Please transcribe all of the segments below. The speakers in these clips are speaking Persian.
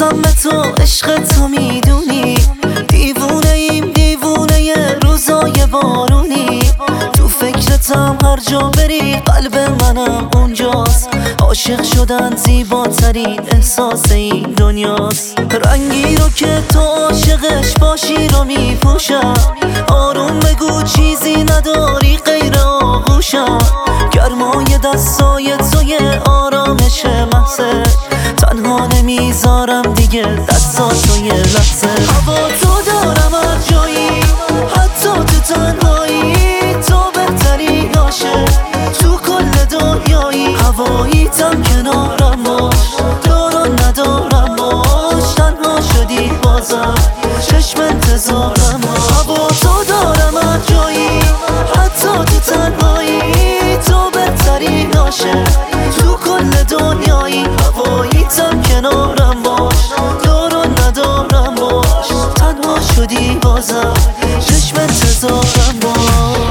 عاشقم به تو، عشق تو میدونی. دیوونه ایم، دیوونه روزای بارونی. تو فکرتم هر جا بری، قلب منم اونجاست. عاشق شدن زیباترین احساس این دنیاست. رنگی رو که تو عاشقش باشی رو میپوشم. آروم بگو چیزی نداری غیر آغوشم. گرمای دستای توی آرامش محضه، تنها نمیذارم دیگه دستاتو یه لحظه. هوا تو دارم هر جایی، حتی تو تنهایی. تو بهترین عاشق تو کل دنیایی. هواییتم کنارم باش، دارم ندارم باش. تنها شدی بازم، چشم انتظارم باش. هوا تو دارم هر جایی، حتی تو تنهایی. تو بهترین عاشق تو کل دنیایی. هواییتم کنارم باش، دارم ندارم باش. تنها شدی بازم، چشم انتظارم باش.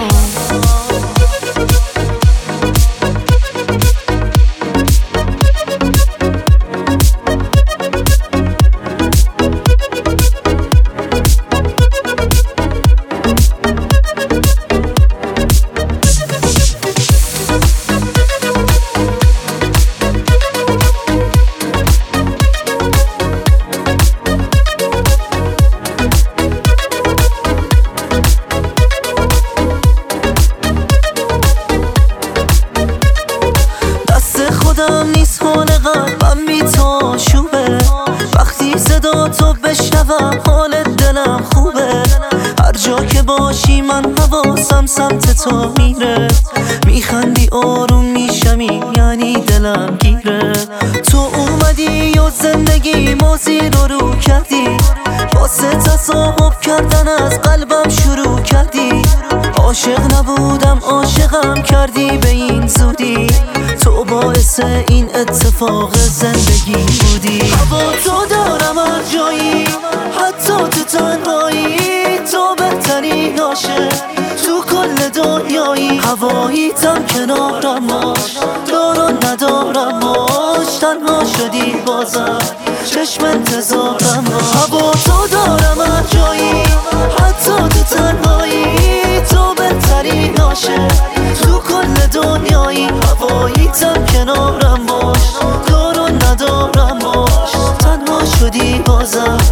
خودم نیست حال قلبم بی تو شوبه. وقتی صدا تو بشنوم حال دلم خوبه. هر جا که باشی من حواسم سمت تو میره. میخندی آروم میشمی یعنی دلم گیره. تو اومدی و زندگی موزی رو کردی. واسه تصاحب کردن از قلبم شروع کردی. عاشق نبودم عاشقم کردی به این زودی. تو باعث این اتفاق زندگی بودی. هوا تو دارم هر جایی، حتی تو تنهایی. تو بهترین عاشق تو کل دنیایی. هواییتم کنارم باش، دارم ندارم باش. تنها شدی بازم، چشم انتظارم باش. هوا تو دارم هر جایی، حتی تو تنهایی. تو بهترین عاشق تو کل دنیایی. هواییتم کنارم باش، دارم ندارم باش. تنها شدی بازم،